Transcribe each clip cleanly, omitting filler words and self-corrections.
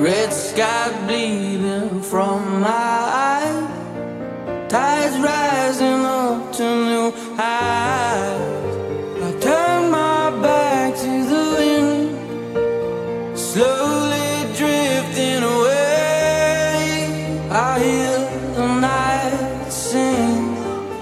Red sky bleeding from my eyes, tides rising up to new highs. I turn my back to the wind, slowly drifting away. I hear the night sing,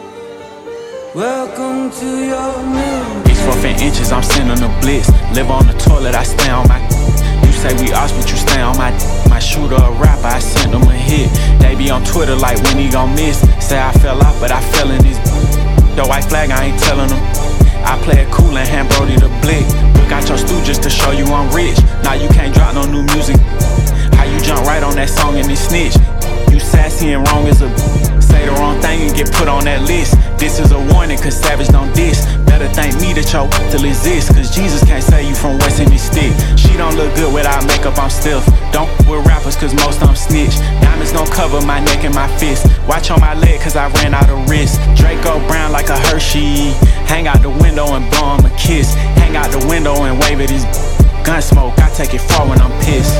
welcome to your moon. It's 4 inches, I'm sending a blitz. Live on the toilet, I stay on my. You say we ops, but you stay on my. My shooter a rapper, I send them a hit. They be on Twitter like when he gon' miss. Say I fell off, but I fell in this. The white flag, I ain't telling them. I play it cool and hand Brody the blick. Look out your stew just to show you I'm rich. Now you can't drop no new music. How you jump right on that song and then snitch? You sassy and wrong as a. Say the wrong thing and get put on that list. This is a warning, cause Savage don't diss. Better thank me that your still exist, cause Jesus can't save you from wasting his stick. She don't look good without makeup, I'm stiff. Don't with rappers, cause most of them snitch. Diamonds don't cover my neck and my fist. Watch on my leg, cause I ran out of wrist. Draco Brown like a Hershey. Hang out the window and blow him a kiss. Hang out the window and wave at his gun smoke. I take it far when I'm pissed.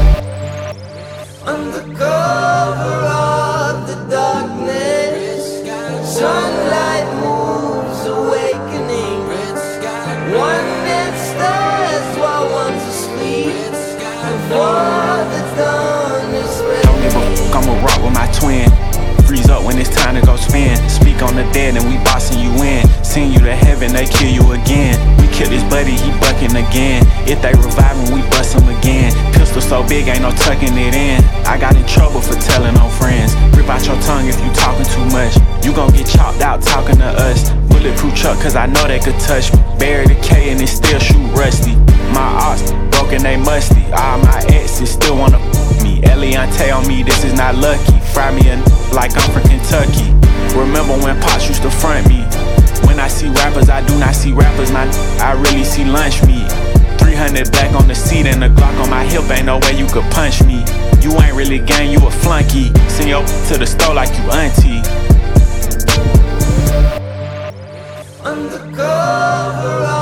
Under cover of the darkness, sunlight moves awakening. One that stirs while one's asleep, before the dawn is spread. Don't give a fuck, I'ma rock with my twin. Freeze up when it's time to go spin. Speak on the dead and we bossing you in. Send you to heaven, they kill you again. We kill this buddy, he bucking again. If they revive him, we bust him again. Pistol so big, ain't no tucking it in. I got in trouble for telling on friends. Rip out your tongue if you talking too much. You gon' get chopped out talking to us. Bulletproof truck, cause I know they could touch me. Bury the K and it still shoot rusty. My ops broken, they musty. All my exes still wanna me. Eliante on me, this is not lucky. Fry me a like I'm from Kentucky. Remember when Pops used to front me? When I see rappers, I do not see rappers. I really see lunch meat. 300 back on the seat and the Glock on my hip. Ain't no way you could punch me. You ain't really gang, you a flunky. Send your to the store like you auntie. Under cover